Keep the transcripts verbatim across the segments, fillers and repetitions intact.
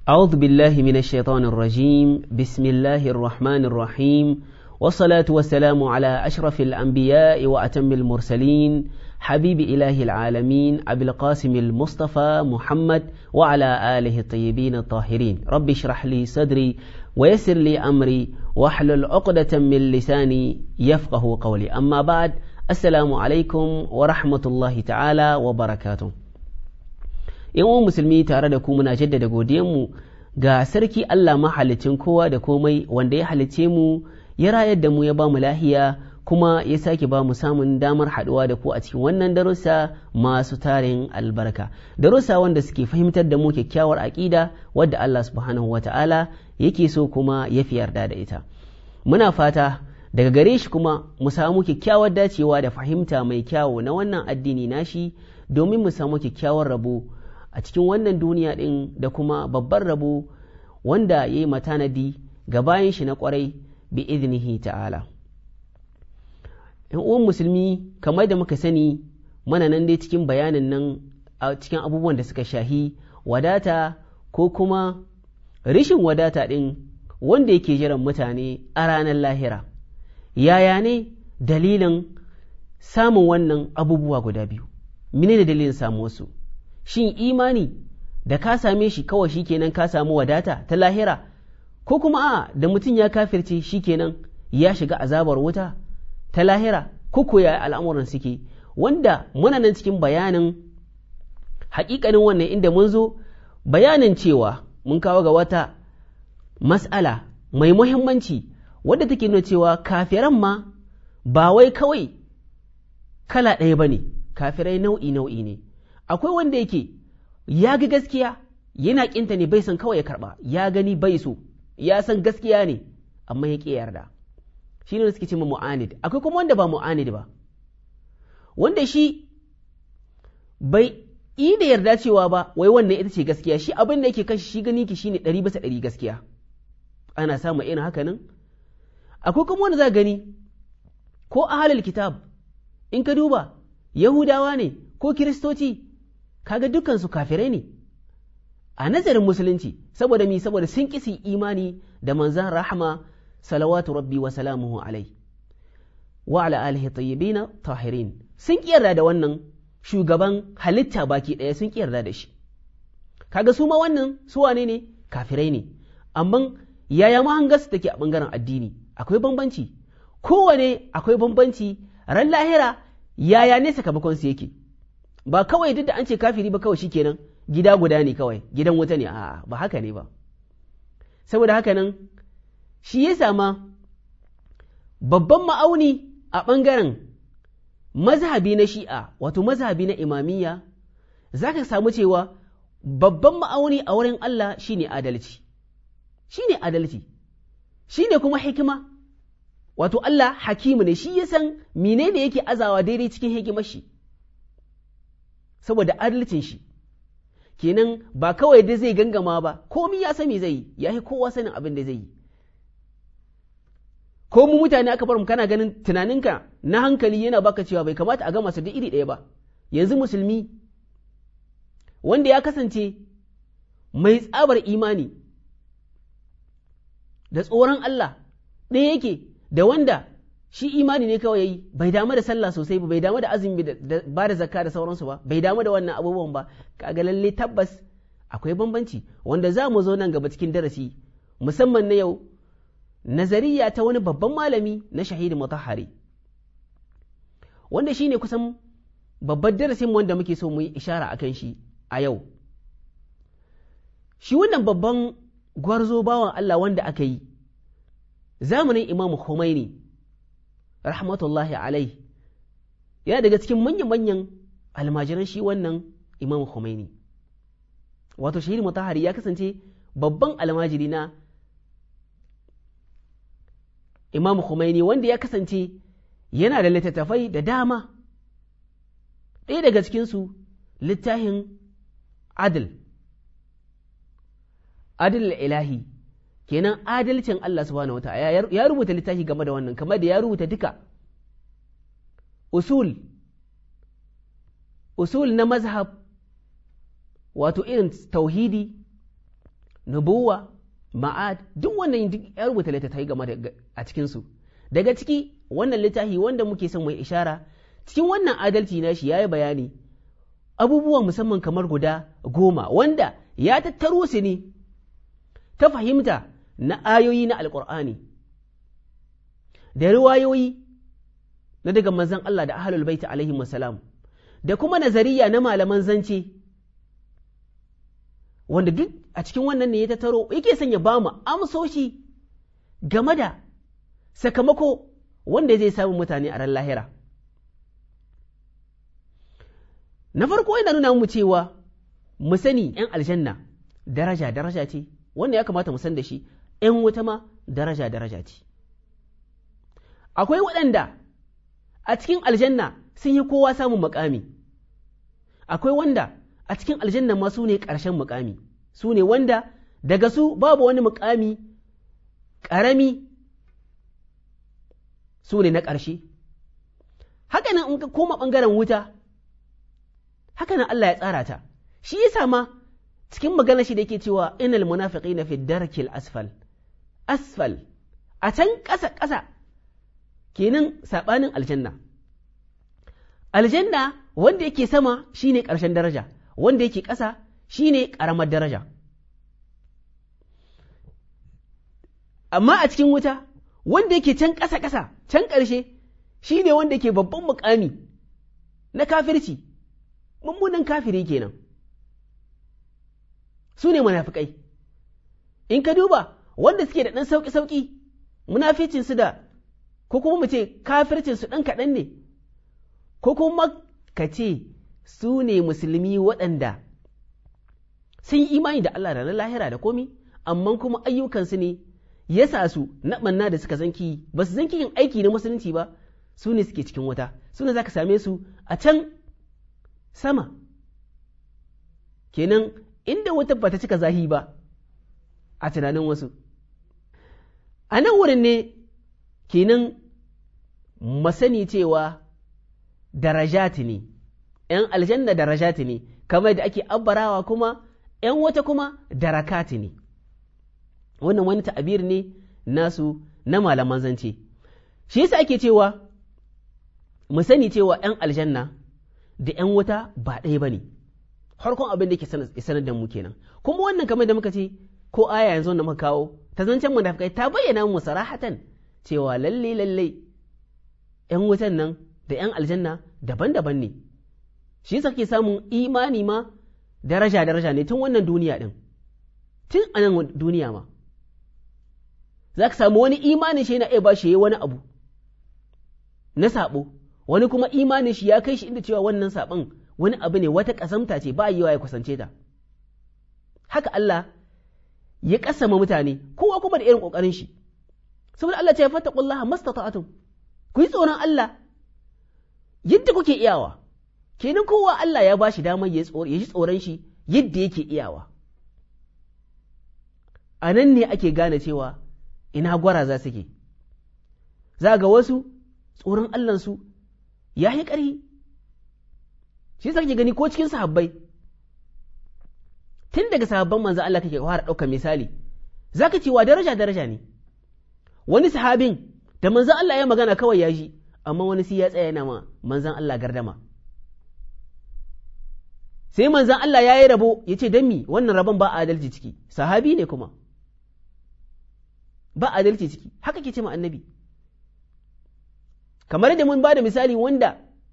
أعوذ بالله من الشيطان الرجيم بسم الله الرحمن الرحيم والصلاة والسلام على أشرف الأنبياء وأتم المرسلين حبيب إله العالمين أبي القاسم المصطفى محمد وعلى آله الطيبين الطاهرين رب اشرح لي صدري ويسر لي أمري واحلل عقدة من لساني يفقه قولي أما بعد السلام عليكم ورحمة الله تعالى وبركاته. ‘Yan musulmi tare da ku muna jaddada godiyanmu ga sarki Allah mahalicin kowa da komai wanda ya halice mu ya rayar da mu ya ba mu lahiya kuma ya sake ba mu samun damar haɗuwa da ku a cikin wannan darussa masu tarin albarka, darussa wanda suke fahimtar da mu kyakkyawar aƙida wadda Allah subhanahu wata'ala yake so kuma ya fi yarda da ita. Muna fata daga gare shi kuma mu samu kyakkyawar dacewa da fahimta mai kyawu na wannan addini nashi domin mu samu kyakkyawar rabo a cikin wannan duniya ɗin da kuma babban rabo wanda ya yi matanadi ga bayan shi na ƙwarai bi iznihi ta'ala. ‘Yan uwan musulmi kamar da muka sani mana nan dai cikin bayanin nan a cikin abubuwan da suka shahi wadata ko kuma rishin wadata ɗin wanda yake jiran mutane a ranar lahira. Yaya ne dalilin samun wannan abubuwa guda biyu? Menene dalilin samu wasu? Shin imani da ka same shi kawai shi kenan ka samu wadata ta lahira, ko kuma a da mutum ya kafirce shi kenan ya shiga azabar wuta ta lahira, ko ko ya al'amuran suke, wanda muna nan cikin bayanin haƙiƙanin wannan inda mun zo bayanin cewa mun kawo ga wata mas'ala mai muhimmanci wadda take nuna cewa kafiran ma ba wai kawai kala ɗaya ba ne, kafirai nau'i nau'i ne. Akwai wanda yake ya ga gaskiya yana ƙinta ne bai san kawai ya karɓa, ya gani bai so, ya san gaskiya ne amma ya ƙi yarda, shi ne suke ce ma mu'anid. Akwai kuma wanda ba mu'anid ba, wanda shi bai yi da yarda cewa ba wai wannan ita ce gaskiya, shi abin da yake kashi shi gani ki shine ɗari bisa ɗari gaskiya. Ana samun irin haka nan. Akwai kuma wanda za gani ko ahlul kitab in ka duba Yahudawa ne ko Kiristoci, kaga dukansu kafirai ne a nazarin musulunci, saboda mi saboda sun kisi imani da manzan rahama salawatu rabbi wa salamuhu alai wa ala alihi tayyibina tahirin. Sun kiyarda da wannan shugaban halitta baki ɗaya, sun kiyarda da shi. Kaga su ma wannan su wane ne? Kafirai ne. Amma yaya mahangarsu take a ɓangaren addini? Akwai bambanci, kowane akwai bambanci. Ran lahira yaya ne sakamakon su yake? Ba kawai duk da an ce kafiri ba kawai shikenan gida guda ne, kawai gidan wuta ne, a'a ba haka ne ba. Saboda haka nan shi ya sama babban ma'auni a ɓangaren mazhabi na shi'a, wato mazhabi na imamiyya, za ka samu cewa babban ma'auni a wurin Allah shine adalci, shine adalci, shine kuma hikima. Wato Allah hakimu ne, shi ya san menene yake azawa daidai cikin hikimar shi, saboda adalcin shi. Kenan ba kawai da zai gangama ba, komi ya sani zai yi, ya yi kowa sanin abin da zai yi. Ko mu mutane aka bar mu kana ganin tunaninka na hankali yana baka cewa bai kamata a gama su da iri ɗaya ba. Yanzu musulmi wanda ya kasance mai tsabar imani da tsoron Allah ɗaya yake da wanda shi imani ne kawai yayi, bai damu da sallah sosai ba, bai damu da azumi da ba da zakka da sauransu ba, bai damu da wannan abubuwan ba. Kaga lalle tabbas akwai bambanci wanda za mu zo nan gaba cikin darasi musamman na yau, nazariya ta wani babban malami na Shahid Mutahhari, wanda shine kusan babban darasin wanda muke so mu yi ishara akan shi a yau. Shi wannan babban gwarzo bawan Allah wanda aka yi zamanin Imam Khomeini rahmatullahi alai, yana daga cikin manyan-manyan almajiran shi wannan Imam Khomeini. Wato Shahid Mutahhari ya kasance babban almajiri na Imam Khomeini, wanda ya kasance yana da littattafai da dama. Ɗaya daga cikinsu littafin Adil, Adil ilahi, kenan adalcin Allah subhanahu wa ta'ala, ya rubuta littafi game da wannan, kamar da ya rubuta duka usul usul na mazhab, wato irin tauhidi nubuwa, ma'ad, duk wannan duk ya rubuta littattafai game da a cikinsu. Daga ciki wannan littafi wanda muke son mai ishara, cikin wannan adalci na shi ya yi bayani abubuwa musamman kamar guda goma wanda ya tattaro su ne ta fahimta na ayoyi na Alƙur'ani da riwayoyi na daga manzon Allah da ahlul baiti alaihi wasalam da kuma nazariya na malaman zance, wanda duk a cikin wannan ne ya tattaro yake son ya ba mu amsoshi game da sakamako wanda zai samu mutane a ran lahira. Na farko yana nuna mu cewa mu sani ‘yan aljanna daraja daraja ce, wanda ya kamata mu san da shi, ‘yan wuta ma daraja daraja ce. Akwai waɗanda a cikin aljanna sun yi kowa samun makami, akwai wanda a cikin aljanna ma su ne ƙarshen makami, su ne wanda daga su babu wani makami ƙarami, su ne na ƙarshe. Hakanan in ka koma ɓangaren wuta, hakanan Allah ya tsara ta, shi yasa ma cikin magana shi da yake cewa inal munafiqina fi darkil asfal, asfal a can ƙasa ƙasa, kenan saɓanin aljanna. Aljanna wanda yake sama shine ƙarshen daraja, wanda yake ƙasa shine ƙaramar daraja. Amma a cikin wuta wanda yake can ƙasa ƙasa, can ƙarshe shine wanda yake babban muƙami na kafirci, mummunan kafiri kenan. Su ne munafikai. In ka duba wanda suke da ɗan sauƙi-sauƙi, munaficinsu da, ko kuma mu ce kafircinsu ɗan kaɗan ne, ko kuma ka ce su ne musulmi waɗanda sun yi imani da Allah da na lahira da komi, amma kuma ayyukansu ne ya sa su na ɓanna da suka zanki, ba su zanki yin aiki na musulunci ba, su ne suke cikin wuta, su ne za ka same su a can sama. Kenan inda wuta ba ta cika zahi ba a tunanin wasu. A nan wurin ne kenan masani cewa darajati ne, ‘yan aljanna darajati ne, kamar da ake abbarawa kuma ‘yan wata kuma darakati ne. Wannan wani ta'abir ne nasu na malaman zance. Shi yasa ake cewa mu sani cewa ‘yan aljanna da ‘yan wata ba ɗaya ba ne, harkon abin da ke sanar da mu kenan. Kuma wannan kamar da muka ce, ko aya yanzu da muka kawo, ta zancen munafikai ta bayyana mu sarahatan cewa lalle lalle ‘yan wutan nan da ‘yan aljanna daban-daban ne. Shi yasa ke samun imani ma daraja-daraja ne tun wannan duniya ɗin, tun a nan duniya ma. Za ka samu wani imanin shi yana iya ba shi wani abu na saɓo, wani kuma imanin shi ya kai shi inda cewa wannan saɓon wani abu ne, wata ƙasamta ce, ba a yi wa ya kusance ta. Haka Allah ya ƙasama mutane, kowa kuma da irin ƙoƙarin shi. Saboda Allah ce ya fata ƙullaha mastata'atum, ku yi tsoron Allah yadda kuke iyawa. Kenan kowa Allah ya ba shi damar ya ji tsoron shi yadda yake iyawa. A nan ne ake gane cewa ina gwara za su ke. Za ga wasu tsoron Allahnsu ya yi ƙarhi. Shi sa kake gani ko cikin sahabbai, tun daga sahabban manzan Allah kake fara ɗaukar misali, za ka cewa daraja-daraja ne. Wani sahabin da manzan Allah ya magana kawai ya ji, amma wani sai ya tsaya yana ma manzan Allah gardama. Sai manzan Allah ya yi rabo ya ce, don mi wannan rabon ba adalci ciki, sahabi ne kuma. Ba adalci ciki, haka ke ce ma annabi. Kamar da mun ba da misali wanda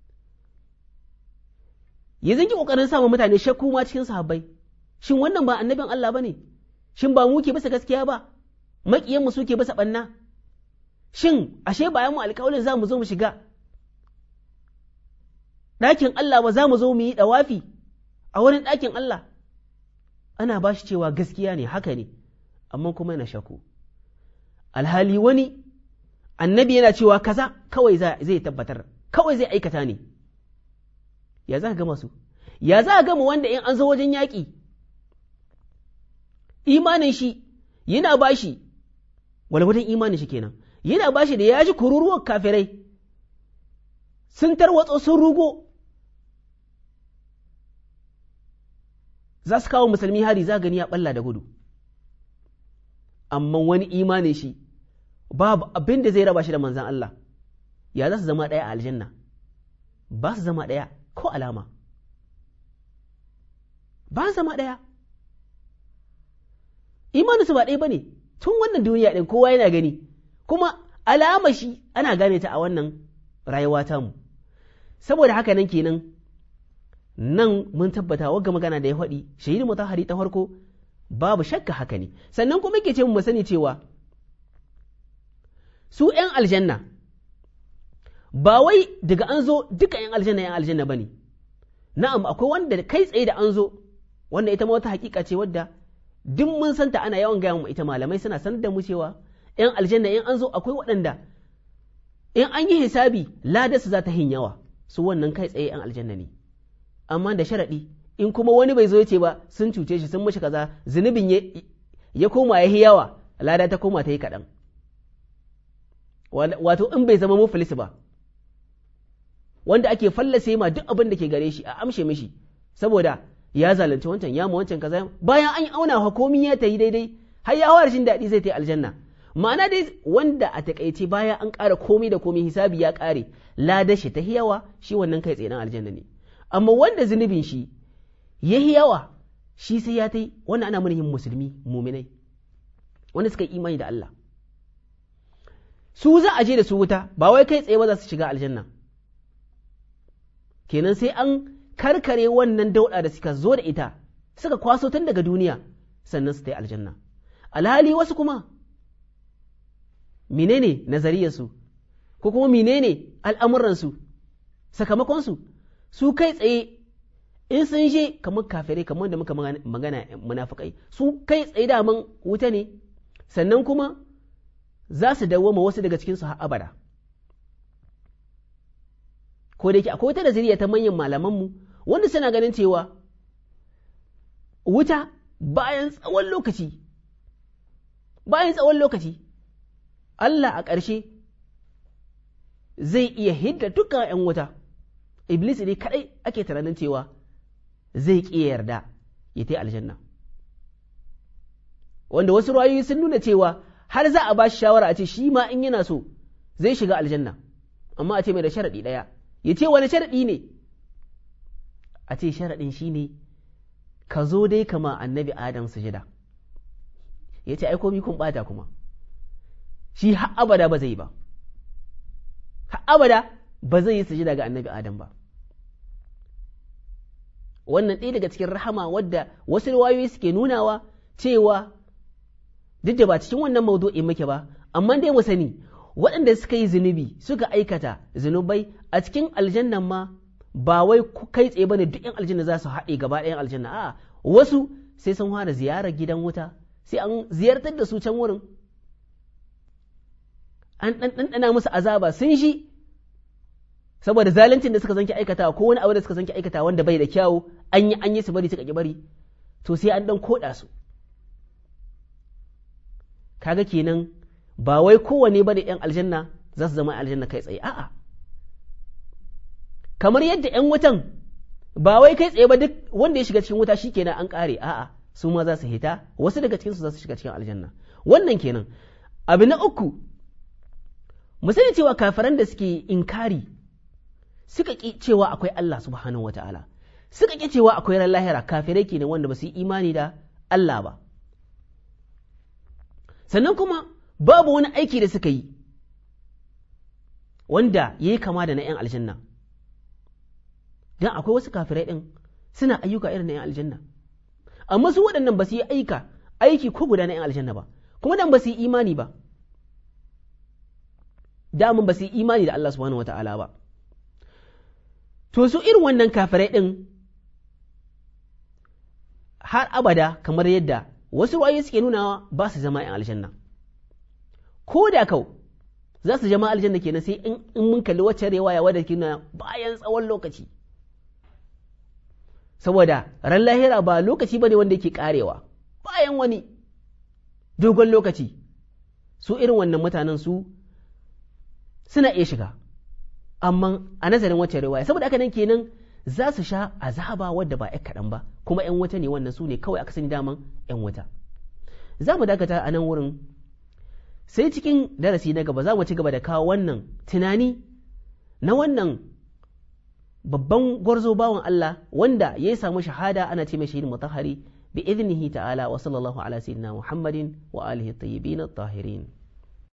ya zanki ƙoƙarin samun mutane shakku ma cikin sahabbai, shin wannan ba annabin Allah ba ne? Shin ba mu ke bisa gaskiya ba? Maƙiyanmu su ke bisa ɓanna? Shin ashe bayan mu alƙawalin za mu zo mu shiga ɗakin Allah ba, za mu zo mu yi ɗawafi a wurin ɗakin Allah? Ana ba shi cewa gaskiya ne, haka ne, amma kuma yana shakku. Alhali wani annabi yana cewa kaza kawai zai tabbatar, kawai zai aikata ne. Ya za ka gama su? Ya za ka gama wanda in an zo wajen yaƙi, imanin shi yana ba shi, walwadan imanin shi kenan, yana ba shi da ya ji kururuwar kafirai sun tarwatso sun rugo, za su kawo musulmi hari, za gani ya ɓalla da gudu. amma wani imanin shi babu abin da zai raba shi da manzan Allah, ya za su zama ɗaya a aljanna? Ba su zama ɗaya ko alama, ba su zama ɗaya. Imaninsu ba ɗaya ba ne, tun wannan duniya ɗin kowa yana gani, kuma alama shi ana gane ta a wannan rayuwa tamu. Saboda haka nan kenan, nan mun tabbata wagga magana da ya faɗi, shahidu mutahari ta farko, babu shakka haka ne. Sannan kuma yake ce mu sani cewa su ‘yan aljanna, ba wai daga an zo duka ‘yan aljanna ‘yan aljanna ba ne, na'am akwai wanda kai tsaye da an zo, wanda ita ma wata hakika ce wadda duk mun santa ana yawan gaya mu ita malamai suna sanar da mu cewa ‘yan aljanna ‘yan an zo akwai waɗanda in an yi hisabi ladarsu za ta hin yawa, su wannan kai tsaye ‘yan aljanna ne, amma da sharaɗi in kuma wani bai zo ya ce ba sun cuce shi sun mashi kaza zunubin ya koma ya yi yawa, lada ta koma ta yi kaɗan. Wato in bai zama muflis ba, wanda ake fallase ma duk abin da ke gare shi a amshe mishi saboda ya zalunci wancan ya ma wancan kaza, bayan an auna hukomi ya ta yi daidai har ya hawa rashin daɗi zai ta yi aljanna. Ma'ana dai wanda a takaice bayan an ƙara komi da komi hisabi ya ƙare ladar shi ta yawa, shi wannan kai tsaye dan aljanna ne. Amma wanda zunubin shi ya yawa shi sai ya ta yi, wannan ana yin musulmi muminai wanda suka yi imani da Allah, su za a je da su wuta, ba wai kai tsaye ba za su shiga aljanna. Kenan sai an karkare wannan dauɗa da suka zo da ita suka kwaso tun daga duniya sannan su ta yi aljanna. Alhali wasu kuma menene nazariyarsu ko kuma menene al'amuransu sakamakonsu, su kai tsaye in sun je kamar kafirai, kamar da muka magana munafikai, su kai tsaye daman wuta ne, sannan kuma za su dawwama wasu daga cikinsu har abada. Ko da yake akwai wata nazariya ta manyan malamanmu wanda suna ganin cewa wuta bayan tsawon lokaci bayan tsawon lokaci Allah a ƙarshe zai iya hidda dukkan ‘yan wuta. Iblis ne kaɗai ake tunanin cewa zai ƙi yarda ya ta aljanna, wanda wasu ra'ayoyi sun nuna cewa har za a ba shi shawara a ce shi ma in yana so zai shiga aljanna, amma a ce mai da sharaɗi ɗaya. Ya ce wani sharaɗi ne? A ce sharaɗin shi ne ka zo dai kama annabi Adam sujada. Ya ce ai komi kun ɓata kuma, shi har abada ba zai yi ba, har abada ba zai yi sujada ga annabi Adam ba. Wannan ɗaya daga cikin rahama wadda wasu riwayoyi suke nunawa cewa duk da ba cikin wannan maudu'in muke ba, amma dai mu sani waɗanda suka yi zunubi suka aikata zunubai a cikin aljannan ma ba wai kai tsaye bane duk ‘yan aljanna za su haɗe gaba ɗayan aljanna, a'a wasu sai sun fara ziyarar gidan wuta, sai an ziyartar da su can wurin, an ɗanɗana musu azaba sun shi saboda zaluncin da suka zanki aikata ko wani abu da suka zanki aikata wanda bai da kyawu, an yi an yi su bari suka ki bari, to sai an ɗan koɗa su. Kaga kenan ba wai kowane ba da ‘yan aljanna za su zama aljanna kai tsaye, a'a, kamar yadda ‘yan wutan ba wai kai tsaye ba duk wanda ya shiga cikin wuta shi kenan an ƙare, a'a, su ma za su hita, wasu daga cikinsu za su shiga cikin aljanna. Wannan kenan. Abu na uku, mu sani cewa kafiran da suke inkari suka ƙi cewa akwai Allah subhanahu wa ta'ala, suka ƙi cewa akwai ran lahira, kafirai kenan wanda ba su yi imani da Allah ba. Sannan kuma babu wani aiki da suka yi wanda ya yi kama da na ‘yan aljanna, don akwai wasu kafirai ɗin suna ayyuka irin na ‘yan aljanna, amma su waɗannan ba su yi aika aiki ko guda na ‘yan aljanna ba, kuma dan ba su yi imani ba, damun ba su yi imani da Allah subhanahu wata'ala ba. To su irin wannan kafirai ɗin har abada kamar yadda wasu ra'ayoyi suke nunawa ba su zama ‘yan aljanna. Ko da kau za su jama aljanna kenan sai in mun kalli wacce riwaya wadda ke nuna bayan tsawon lokaci, saboda ran lahira ba lokaci bane wanda yake karewa, bayan wani dogon lokaci su irin wannan mutanen su suna iya shiga, amma a nazarin wacce riwaya saboda haka nan kenan za su sha azaba wadda ba ‘yan kaɗan ba, kuma ‘yan wuta ne wannan su ne kawai aka sani daman ‘yan wuta. za mu dakata a nan wurin, sai cikin darasi na gaba za mu ci gaba da kawo wannan tunani na wannan babban gwarzo bawan Allah wanda ya samu shahada ana ce mai shahid mutahhari bi idnihi ta'ala wa sallallahu ala sayyidina Muhammadin wa alihi at-tayyibin at-tahirin.